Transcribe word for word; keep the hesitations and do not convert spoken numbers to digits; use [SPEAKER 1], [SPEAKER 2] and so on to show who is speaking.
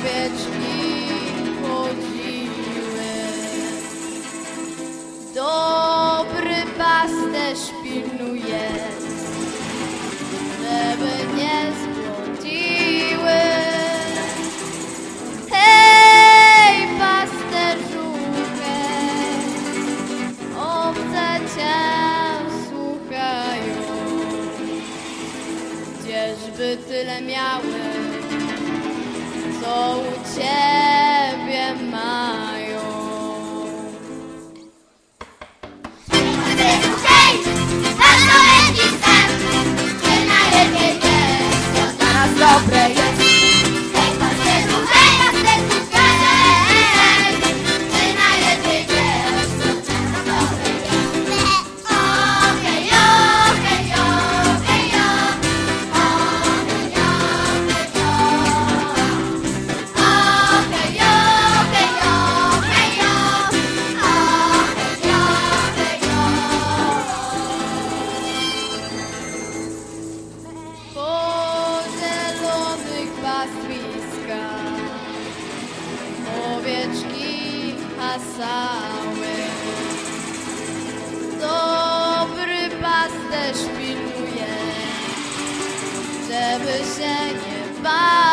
[SPEAKER 1] owieczki chodziły. Dobry pasterz pilnuje, żeby nie zbłądziły. Hej, pasterzu, hej, owce cię słuchają. Gdzieżby tyle miały, co u ciebie mają.
[SPEAKER 2] Hej, nasz nowy sen, ty najlepiej wiesz, co dla nas dobre jest. Hej, pasterzu, hej, pasterzu, hej, ty najlepiej wiesz, co dla nas dobre jest. O, hej, o, hej, o, hej, o, o, hej, o, hej, o. O, hej, o, hej, o, hej, o, o, hej, o, hej, o.
[SPEAKER 1] Po zielonych pastwiskach owieczki hasały. Dobry pasterz pilnuje, żeby się nie bał.